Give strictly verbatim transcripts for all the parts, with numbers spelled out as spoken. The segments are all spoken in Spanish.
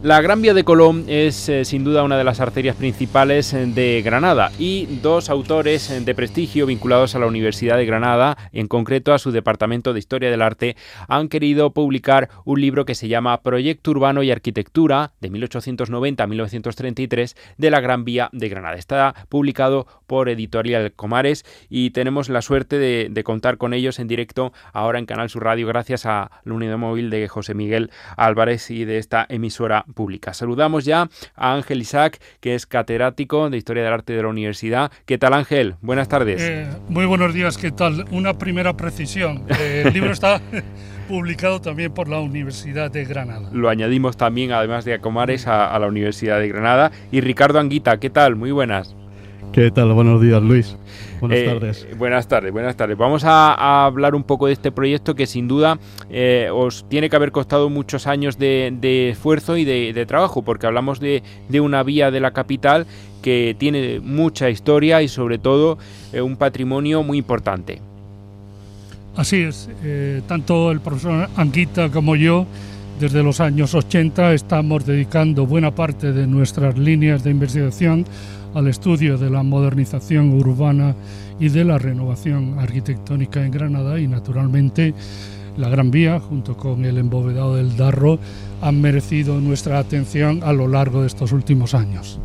La Gran Vía de Colón es eh, sin duda una de las arterias principales de Granada y dos autores de prestigio vinculados a la Universidad de Granada, en concreto a su Departamento de Historia del Arte, han querido publicar un libro que se llama Proyecto Urbano y Arquitectura de mil ochocientos noventa a mil novecientos treinta y tres de la Gran Vía de Granada. Está publicado por Editorial Comares y tenemos la suerte de, de contar con ellos en directo ahora en Canal Sur Radio gracias a la unidad móvil de José Miguel Álvarez y de esta emisora pública. Saludamos ya a Ángel Isaac, que es catedrático de Historia del Arte de la Universidad. ¿Qué tal, Ángel? Buenas tardes. Eh, muy buenos días, ¿qué tal? Una primera precisión. Eh, el libro está publicado también por la Universidad de Granada. Lo añadimos también, además de a Comares, a, a la Universidad de Granada. Y Ricardo Anguita, ¿qué tal? Muy buenas. ¿Qué tal? Buenos días, Luis. Buenas eh, tardes. Buenas tardes, buenas tardes. Vamos a, a hablar un poco de este proyecto que sin duda eh, os tiene que haber costado muchos años de, de esfuerzo y de, de trabajo, porque hablamos de, de una vía de la capital que tiene mucha historia y sobre todo eh, un patrimonio muy importante. Así es, eh, tanto el profesor Anguita como yo desde los años ochenta estamos dedicando buena parte de nuestras líneas de investigación al estudio de la modernización urbana y de la renovación arquitectónica en Granada, y naturalmente la Gran Vía junto con el embovedado del Darro han merecido nuestra atención a lo largo de estos últimos años.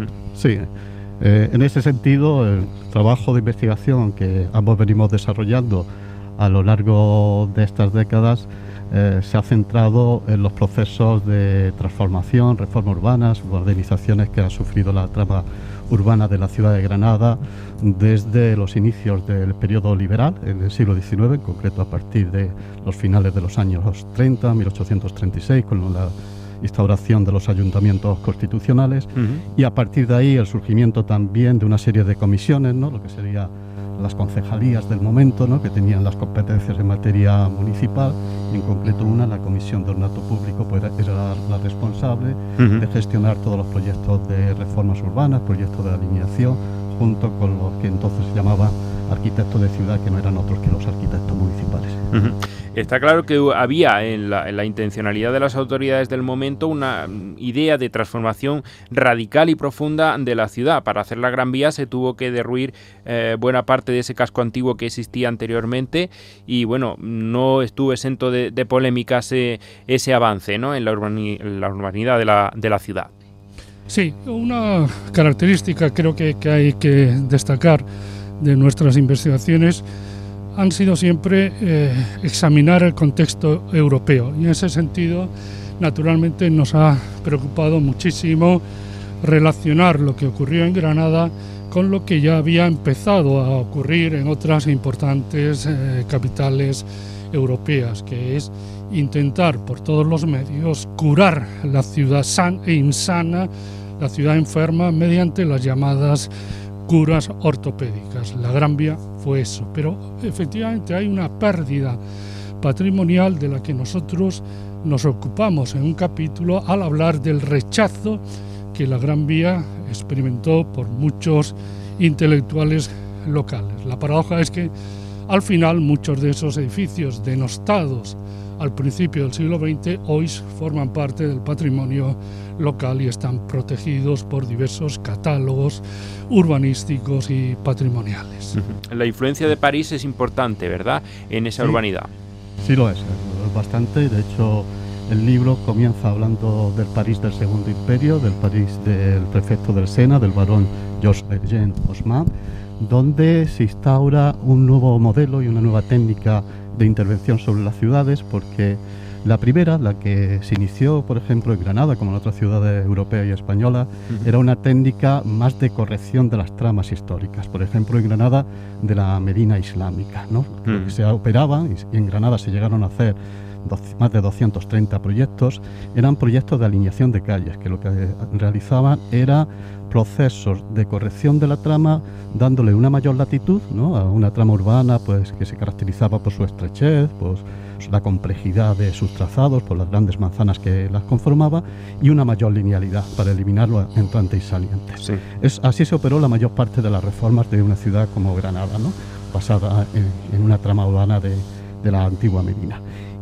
Sí, eh, en ese sentido el trabajo de investigación que ambos venimos desarrollando a lo largo de estas décadas Eh, se ha centrado en los procesos de transformación, reformas urbanas, modernizaciones que ha sufrido la trama urbana de la ciudad de Granada desde los inicios del periodo liberal en el siglo diecinueve, en concreto a partir de los finales de los años treinta, mil ochocientos treinta y seis, con la instauración de los ayuntamientos constitucionales, uh-huh. y a partir de ahí el surgimiento también de una serie de comisiones, ¿no? Lo que sería las concejalías del momento, ¿no? Que tenían las competencias en materia municipal, y en concreto una, la Comisión de Ornato Público, pues era la responsable uh-huh. de gestionar todos los proyectos de reformas urbanas, proyectos de alineación, junto con los que entonces se llamaban arquitectos de ciudad, que no eran otros que los arquitectos municipales. Uh-huh. Está claro que había en la, en la intencionalidad de las autoridades del momento una idea de transformación radical y profunda de la ciudad. Para hacer la Gran Vía se tuvo que derruir eh, buena parte de ese casco antiguo que existía anteriormente y bueno, no estuvo exento de, de polémicas ese, ese avance, ¿no? en, la urbani, en la urbanidad de la, de la ciudad. Sí, una característica creo que, que hay que destacar de nuestras investigaciones han sido siempre eh, examinar el contexto europeo, y en ese sentido naturalmente nos ha preocupado muchísimo relacionar lo que ocurrió en Granada con lo que ya había empezado a ocurrir en otras importantes eh, capitales europeas, que es intentar por todos los medios curar la ciudad sana e insana, la ciudad enferma, mediante las llamadas curas ortopédicas. La Gran Vía fue eso, pero efectivamente hay una pérdida patrimonial de la que nosotros nos ocupamos en un capítulo al hablar del rechazo que la Gran Vía experimentó por muchos intelectuales locales. La paradoja es que al final muchos de esos edificios denostados al principio del siglo veinte hoy forman parte del patrimonio local y están protegidos por diversos catálogos urbanísticos y patrimoniales. La influencia de París es importante, ¿verdad?, en esa sí, urbanidad. Sí lo es, es bastante. De hecho, el libro comienza hablando del París del Segundo Imperio, del París del prefecto del Sena, del barón Georges Haussmann, donde se instaura un nuevo modelo y una nueva técnica de intervención sobre las ciudades, porque la primera, la que se inició, por ejemplo, en Granada, como en otras ciudades europeas y españolas, uh-huh. era una técnica más de corrección de las tramas históricas. Por ejemplo, en Granada, de la Medina islámica, ¿no? Uh-huh. Lo que se operaban, y en Granada se llegaron a hacer más de doscientos treinta proyectos, eran proyectos de alineación de calles, que lo que realizaban era procesos de corrección de la trama, dándole una mayor latitud, ¿no?, a una trama urbana pues que se caracterizaba por su estrechez, por la complejidad de sus trazados, por las grandes manzanas que las conformaba, y una mayor linealidad para eliminar los entrantes y salientes. Sí. Es, así se operó la mayor parte de las reformas de una ciudad como Granada, ¿no?, basada en, en una trama urbana de, de la antigua Medina.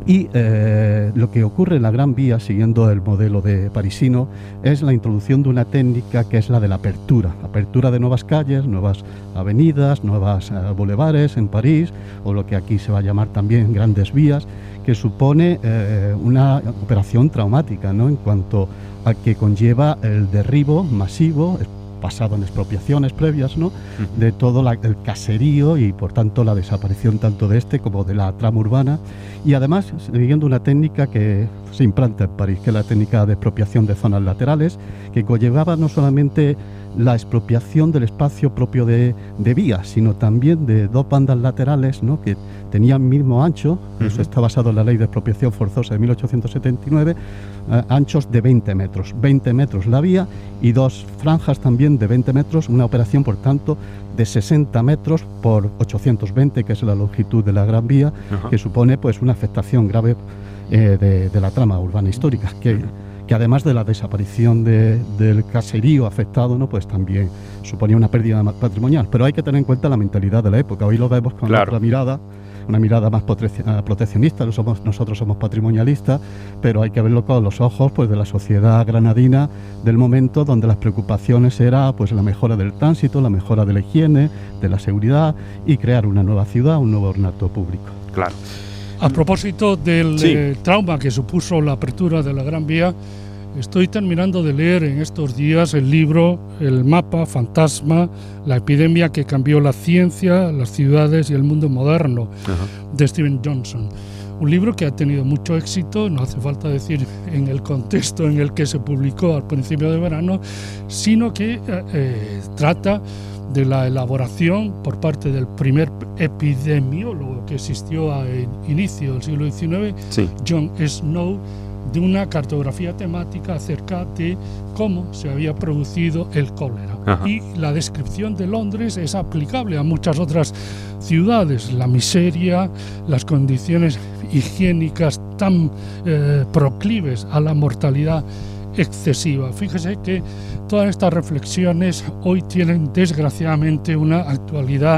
Y eh, lo que ocurre en la Gran Vía, siguiendo el modelo de parisino, es la introducción de una técnica que es la de la apertura. Apertura de nuevas calles, nuevas avenidas, nuevas eh, bulevares en París, o lo que aquí se va a llamar también grandes vías, que supone eh, una operación traumática, ¿no?, en cuanto a que conlleva el derribo masivo, basado en expropiaciones previas, ¿no?, de todo la, el caserío y por tanto la desaparición tanto de este como de la trama urbana, y además siguiendo una técnica que se implanta en París, que es la técnica de expropiación de zonas laterales, que conllevaba no solamente la expropiación del espacio propio de, de vías, sino también de dos bandas laterales, ¿no?, que tenían mismo ancho. Uh-huh. Eso está basado en la ley de expropiación forzosa de mil ochocientos setenta y nueve, eh, anchos de veinte metros. veinte metros la vía y dos franjas también de veinte metros, una operación por tanto de sesenta metros por ochocientos veinte, que es la longitud de la Gran Vía, uh-huh. que supone pues una afectación grave eh, de, de la trama urbana histórica, que, uh-huh. que además de la desaparición de, del caserío afectado, ¿no?, pues también suponía una pérdida patrimonial. Pero hay que tener en cuenta la mentalidad de la época. Hoy lo vemos con claro. otra mirada, una mirada más proteccionista. Somos, nosotros somos patrimonialistas, pero hay que verlo con los ojos pues de la sociedad granadina del momento, donde las preocupaciones era pues la mejora del tránsito, la mejora de la higiene, de la seguridad y crear una nueva ciudad, un nuevo ornato público. Claro. A propósito del sí. eh, trauma que supuso la apertura de la Gran Vía, estoy terminando de leer en estos días el libro El mapa fantasma, la epidemia que cambió la ciencia, las ciudades y el mundo moderno, uh-huh. de Steven Johnson. Un libro que ha tenido mucho éxito, no hace falta decir en el contexto en el que se publicó al principio de verano, sino que eh, eh, trata de la elaboración por parte del primer epidemiólogo que existió a inicio del siglo diecinueve, sí. John Snow, de una cartografía temática acerca de cómo se había producido el cólera. Ajá. Y la descripción de Londres es aplicable a muchas otras ciudades. La miseria, las condiciones higiénicas tan eh, proclives a la mortalidad excesiva. Fíjese que todas estas reflexiones hoy tienen desgraciadamente una actualidad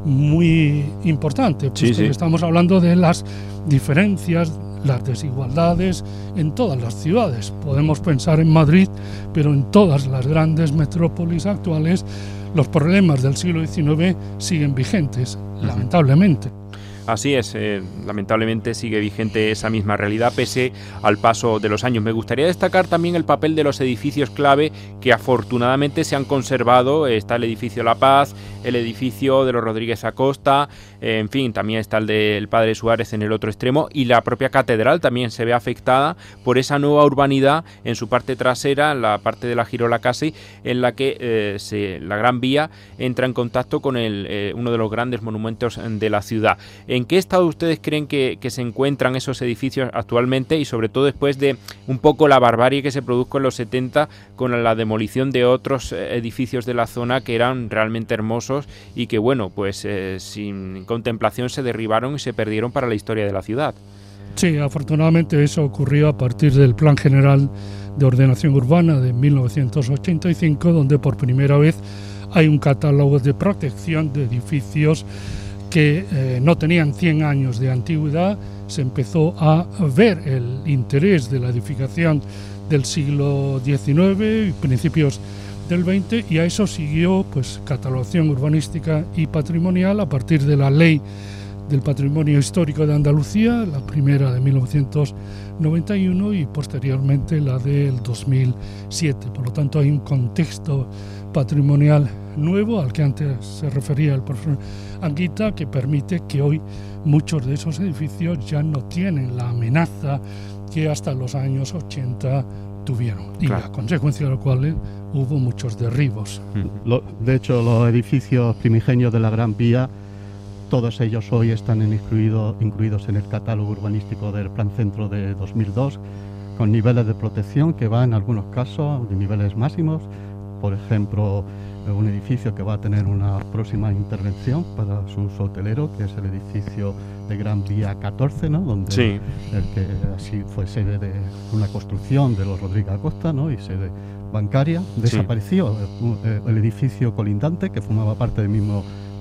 muy importante, puesto sí, sí. que estamos hablando de las diferencias, las desigualdades en todas las ciudades. Podemos pensar en Madrid, pero en todas las grandes metrópolis actuales los problemas del siglo diecinueve siguen vigentes, uh-huh. lamentablemente. Así es, eh, lamentablemente sigue vigente esa misma realidad pese al paso de los años. Me gustaría destacar también el papel de los edificios clave que afortunadamente se han conservado. Está el edificio La Paz, el edificio de los Rodríguez Acosta, eh, en fin, también está el del Padre Suárez en el otro extremo, y la propia catedral también se ve afectada por esa nueva urbanidad en su parte trasera, en la parte de la Girola Casi, en la que eh, se, la Gran Vía entra en contacto con el, eh, uno de los grandes monumentos de la ciudad. ¿En qué estado ustedes creen que, que se encuentran esos edificios actualmente y sobre todo después de un poco la barbarie que se produjo en los setenta con la demolición de otros edificios de la zona que eran realmente hermosos y que, bueno, pues eh, sin contemplación se derribaron y se perdieron para la historia de la ciudad? Sí, afortunadamente eso ocurrió a partir del Plan General de Ordenación Urbana de mil novecientos ochenta y cinco, donde por primera vez hay un catálogo de protección de edificios que eh, no tenían cien años de antigüedad. Se empezó a ver el interés de la edificación del siglo diecinueve y principios del veinte, y a eso siguió pues catalogación urbanística y patrimonial a partir de la Ley del Patrimonio Histórico de Andalucía, la primera de mil novecientos noventa y uno y posteriormente la del dos mil siete. Por lo tanto, hay un contexto patrimonial nuevo al que antes se refería el profesor Anguita, que permite que hoy muchos de esos edificios ya no tienen la amenaza que hasta los años ochenta tuvieron, y claro. a consecuencia de lo cual hubo muchos derribos. Lo, de hecho, los edificios primigenios de la Gran Vía, todos ellos hoy están en incluido, incluidos en el catálogo urbanístico del Plan Centro de dos mil dos, con niveles de protección que van en algunos casos de niveles máximos. Por ejemplo, un edificio que va a tener una próxima intervención para su uso hotelero, que es el edificio de Gran Vía catorce, ¿no?, donde sí. el que así fue sede de una construcción de los Rodríguez Acosta, ¿no?, y sede bancaria. Desapareció sí. el, el edificio colindante, que formaba parte del mismo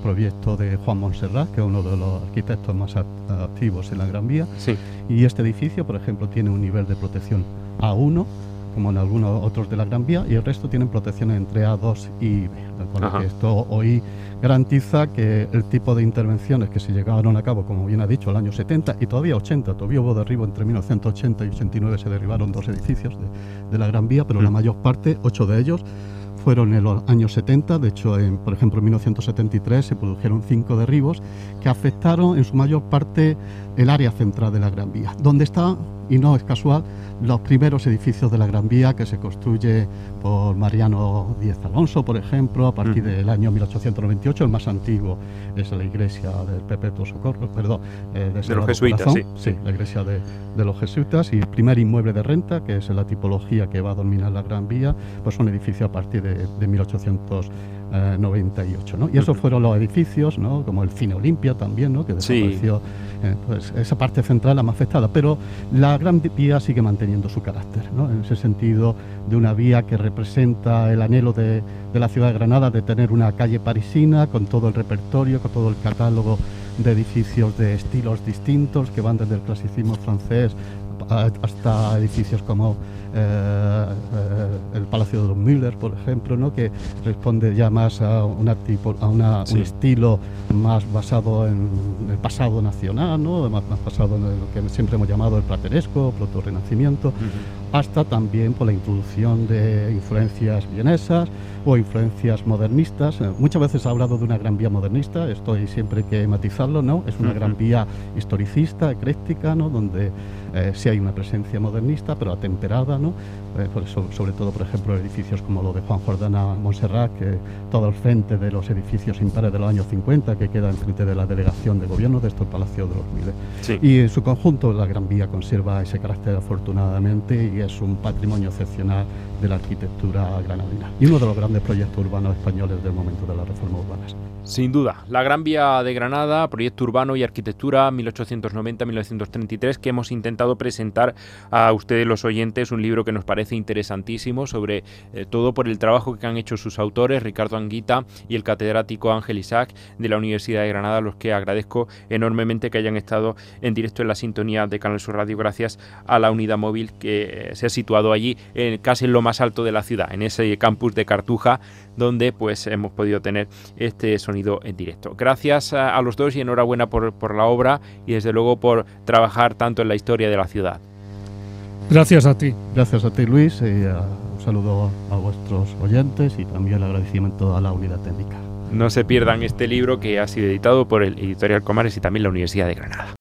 proyecto de Juan Montserrat, que es uno de los arquitectos más activos en la Gran Vía. Sí. Y este edificio, por ejemplo, tiene un nivel de protección A uno, como en algunos otros de la Gran Vía, y el resto tienen protecciones entre A dos y B. Con lo que esto hoy garantiza que el tipo de intervenciones que se llevaron a cabo, como bien ha dicho, el año setenta y todavía ochenta, todavía hubo derribo entre mil novecientos ochenta y ochenta y nueve, se derribaron dos edificios de, de la Gran Vía, pero mm. la mayor parte, ocho de ellos, fueron en los años setenta. De hecho, en, por ejemplo, en mil novecientos setenta y tres se produjeron cinco derribos que afectaron en su mayor parte el área central de la Gran Vía, donde está, y no es casual, los primeros edificios de la Gran Vía que se construye por Mariano Díez Alonso, por ejemplo, a partir mm. del año mil ochocientos noventa y ocho. El más antiguo es la iglesia del Perpetuo Socorro, perdón, eh, de, de los jesuitas, sí. sí, la iglesia de, de los jesuitas, y el primer inmueble de renta, que es la tipología que va a dominar la Gran Vía, pues son edificios a partir de, de mil ochocientos noventa y ocho, ¿no? Y esos fueron los edificios, ¿no? Como el Cine Olimpia también, ¿no? Que desapareció, sí. eh, pues esa parte central la más afectada, pero la Gran Vía sigue manteniendo su carácter, ¿no? En ese sentido, de una vía que representa el anhelo de, de la ciudad de Granada de tener una calle parisina con todo el repertorio, con todo el catálogo de edificios de estilos distintos que van desde el clasicismo francés hasta edificios como eh, eh, el Palacio de los Müller, por ejemplo, ¿no? Que responde ya más a, una tipo, a una, sí. un estilo más basado en el pasado nacional, ¿no? más, más basado en lo que siempre hemos llamado el plateresco, proto-renacimiento, uh-huh. hasta también por la introducción de influencias vienesas o influencias modernistas. Muchas veces ha hablado de una Gran Vía modernista, esto hay siempre que matizarlo, ¿no? Es una uh-huh. Gran Vía historicista, ecléctica, ¿no? Donde eh, sí hay una presencia modernista, pero atemperada, ¿no? Eh, por eso, sobre todo, por ejemplo, edificios como lo de Juan Jordana Montserrat, que todo el frente de los edificios impares de los años cincuenta, que queda enfrente de la delegación de gobierno de esto, el Palacio de los Miles. Sí. Y en su conjunto la Gran Vía conserva ese carácter afortunadamente y es un patrimonio excepcional de la arquitectura granadina y uno de los grandes proyectos urbanos españoles del momento de las reformas urbanas. Sin duda, la Gran Vía de Granada, proyecto urbano y arquitectura mil ochocientos noventa a mil novecientos treinta y tres, que hemos intentado presentar a ustedes los oyentes, un libro que nos parece interesantísimo, sobre eh, todo por el trabajo que han hecho sus autores, Ricardo Anguita y el catedrático Ángel Isaac de la Universidad de Granada, a los que agradezco enormemente que hayan estado en directo en la sintonía de Canal Sur Radio, gracias a la unidad móvil que eh, se ha situado allí, eh, casi en lo más alto de la ciudad, en ese campus de Cartuja, donde pues hemos podido tener este sonido en directo. Gracias a, a los dos y enhorabuena por, por la obra y desde luego por trabajar tanto en la historia de la ciudad. Gracias a ti. Gracias a ti, Luis, y uh, un saludo a vuestros oyentes y también el agradecimiento a la unidad técnica. No se pierdan este libro que ha sido editado por el Editorial Comares y también la Universidad de Granada.